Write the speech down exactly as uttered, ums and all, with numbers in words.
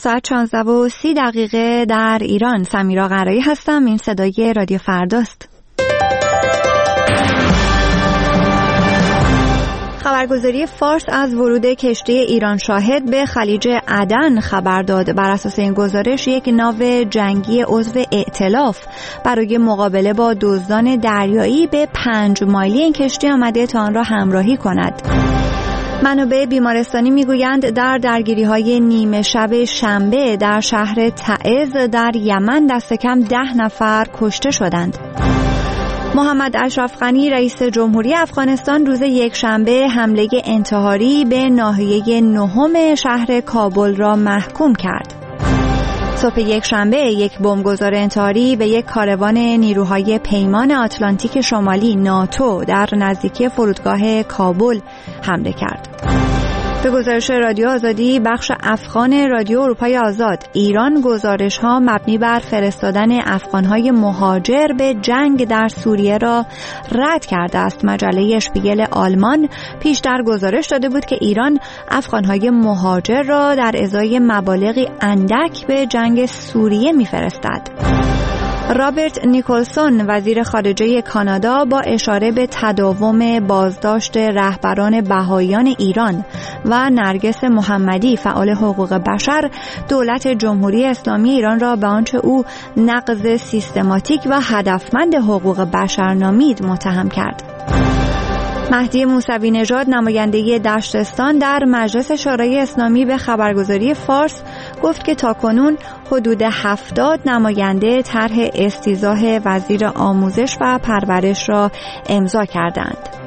ساعت چانزده و سی دقیقه در ایران. سمیرا قرایی هستم. این صدای رادیو فرداست. خبرگزاری فارس از ورود کشتی ایران شاهد به خلیج عدن خبر داد. بر اساس این گزارش یک ناو جنگی عضو ائتلاف برای مقابله با دزدان دریایی به پنج مایلی این کشتی آمده تا آن را همراهی کند. منابع بیمارستانی میگویند در درگیری‌های نیمه شب شنبه در شهر تعز در یمن دست کم ده نفر کشته شدند. محمد اشرف غنی رئیس جمهوری افغانستان روز یکشنبه حمله انتحاری به ناحیه نهم شهر کابل را محکوم کرد. صبح یکشنبه یک بمبگذار انتحاری به یک کاروان نیروهای پیمان آتلانتیک شمالی ناتو در نزدیکی فرودگاه کابل حمله کرد. به گزارش رادیو آزادی بخش افغان رادیو اروپای آزاد، ایران گزارش‌ها مبنی بر فرستادن افغان‌های مهاجر به جنگ در سوریه را رد کرده است. مجله اشپیگل آلمان پیشتر گزارش داده بود که ایران افغان‌های مهاجر را در ازای مبالغی اندک به جنگ سوریه می‌فرستد. رابرت نیکلسون وزیر خارجه کانادا با اشاره به تداوم بازداشت رهبران بهائیان ایران و نرگس محمدی فعال حقوق بشر دولت جمهوری اسلامی ایران را به آنچه او نقض سیستماتیک و هدفمند حقوق بشر نامید متهم کرد. مهدی موسوی نژاد نماینده دشتستان در مجلس شورای اسلامی به خبرگزاری فارس گفت که تاکنون حدود هفتاد نماینده طرح استیضاح وزیر آموزش و پرورش را امضا کردند.